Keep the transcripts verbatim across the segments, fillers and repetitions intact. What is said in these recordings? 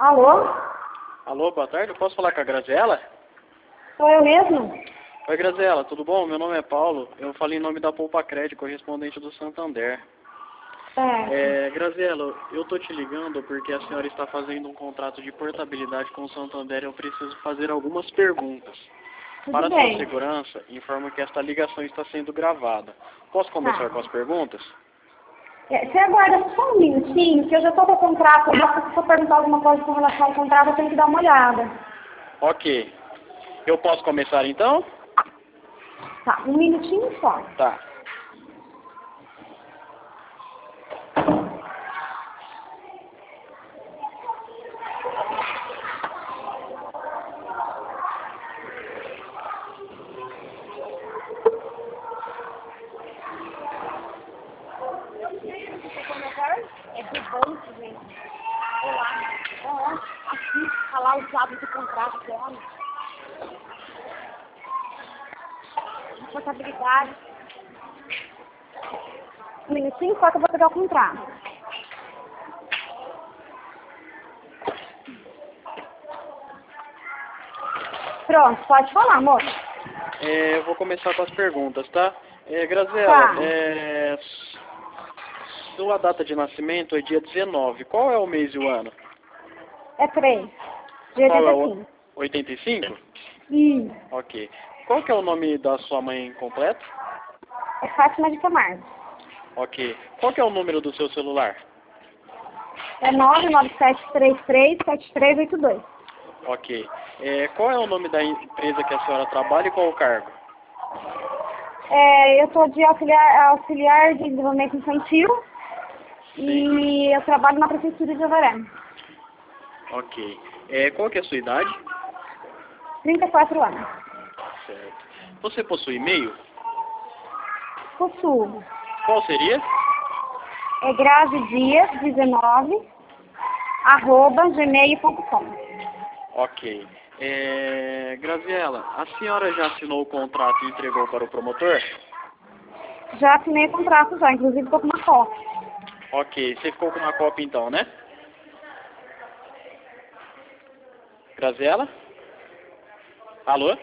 Alô? Alô, boa tarde. Eu posso falar com a Graziela? Sou eu mesmo? Oi, Graziela, tudo bom? Meu nome é Paulo. Eu falo em nome da Poupa Crédito, correspondente do Santander. Certo. É, Graziela, eu tô te ligando porque a senhora está fazendo um contrato de portabilidade com o Santander e eu preciso fazer algumas perguntas. Tudo Para bem. sua segurança, informo que esta ligação está sendo gravada. Posso começar Tá. com as perguntas? É, Você aguarda só um minutinho, que eu já estou com o contrato. Se eu perguntar alguma coisa com relação ao contrato, eu tenho que dar uma olhada. Ok. Eu posso começar então? Tá, um minutinho só. Tá. É do banco, gente. Olá. Ó, aqui, falar os dados do contrato, olha. Portabilidade. Um minutinho só que eu vou pegar o contrato. Pronto, pode falar, amor. É, eu vou começar com as perguntas, tá? É, Graziela, Tá. é, sua data de nascimento é dia dezenove. Qual é o mês e o ano? É três. De Qual é o oitenta e cinco. oitenta e cinco? Isso. Ok. Qual que é o nome da sua mãe completo? É Fátima de Camargo. Ok. Qual que é o número do seu celular? É nove nove sete três três sete três oito dois. Ok. É, qual é o nome da empresa que a senhora trabalha e qual o cargo? É, eu estou de auxiliar, auxiliar de desenvolvimento infantil e eu trabalho na prefeitura de Avaré. Ok. É, qual que é a sua idade? trinta e quatro anos. Certo. Você possui e-mail? Possuo. Qual seria? É gravedias dezenove arroba gmail ponto com. Ok. É, Graziela, a senhora já assinou o contrato e entregou para o promotor? Já assinei o contrato já, inclusive estou com uma cópia. Ok. Você ficou com uma cópia então, né? Graziela? Alô?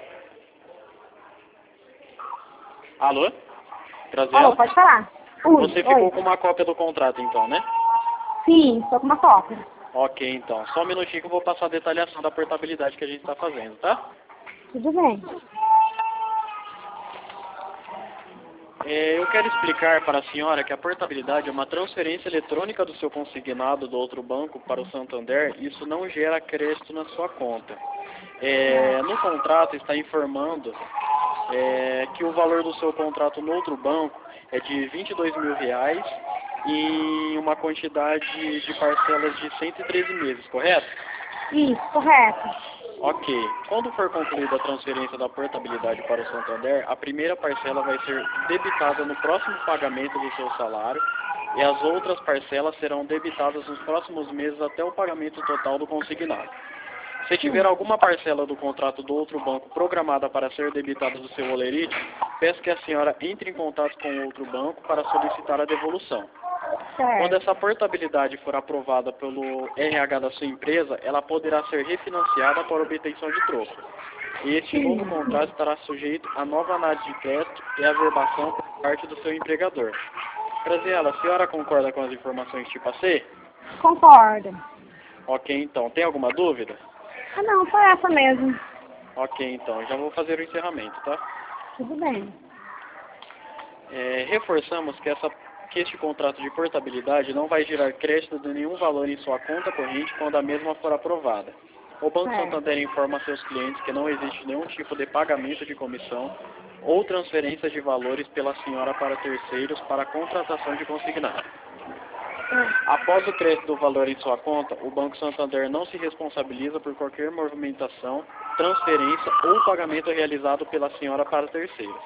Alô? Graziela? Alô, pode falar. Oi, Você ficou oi. com uma cópia do contrato então, né? Sim, estou com uma cópia. Ok, então. Só um minutinho que eu vou passar a detalhação da portabilidade que a gente está fazendo, tá? Tudo bem. É, eu quero explicar para a senhora que a portabilidade é uma transferência eletrônica do seu consignado do outro banco para o Santander. Isso não gera crédito na sua conta. É, no contrato está informando é, que o valor do seu contrato no outro banco é de vinte e dois mil reais em uma quantidade de parcelas de cento e treze meses, correto? Isso, correto. Ok. Quando for concluída a transferência da portabilidade para o Santander, a primeira parcela vai ser debitada no próximo pagamento do seu salário e as outras parcelas serão debitadas nos próximos meses até o pagamento total do consignado. Se tiver alguma parcela do contrato do outro banco programada para ser debitada do seu holerite, peço que a senhora entre em contato com o outro banco para solicitar a devolução. Quando Certo. essa portabilidade for aprovada pelo R H da sua empresa, ela poderá ser refinanciada para obtenção de troco. E este novo contrato estará sujeito a nova análise de crédito e averbação por parte do seu empregador. Graziela, a senhora concorda com as informações que te passei? Concordo. Ok, então. Tem alguma dúvida? Ah, não, só essa mesmo. Ok, então. Já vou fazer o encerramento, tá? Tudo bem. É, reforçamos que, essa, que este contrato de portabilidade não vai gerar crédito de nenhum valor em sua conta corrente quando a mesma for aprovada. O Banco Certo. Santander informa a seus clientes que não existe nenhum tipo de pagamento de comissão ou transferência de valores pela senhora para terceiros para a contratação de consignado. Após o crédito do valor em sua conta, o Banco Santander não se responsabiliza por qualquer movimentação, transferência ou pagamento realizado pela senhora para terceiros.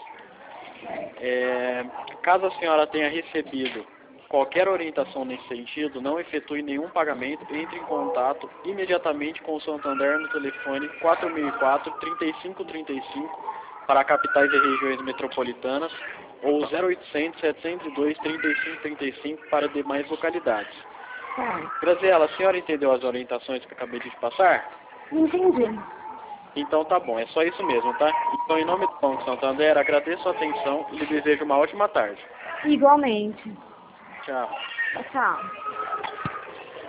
É, caso a senhora tenha recebido qualquer orientação nesse sentido, não efetue nenhum pagamento, entre em contato imediatamente com o Santander no telefone quatro mil e quatro, trinta e cinco trinta e cinco para capitais e regiões metropolitanas ou zero oitocentos, setecentos e dois, trinta e cinco trinta e cinco para demais localidades. Tá. Graziela, a senhora entendeu as orientações que eu acabei de te passar? Entendi. Então tá bom, é só isso mesmo, tá? Então, em nome do Banco Santander, agradeço a atenção e lhe desejo uma ótima tarde. Igualmente. Tchau. Tchau.